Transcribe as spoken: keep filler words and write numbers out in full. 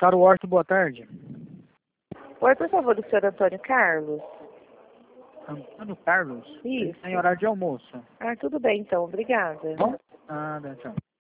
Caro Horto, boa tarde. Oi, por favor, do senhor Antônio Carlos. Antônio Carlos? Isso. Tem horário de almoço. Ah, tudo bem então, obrigada. Bom? Nada, tchau.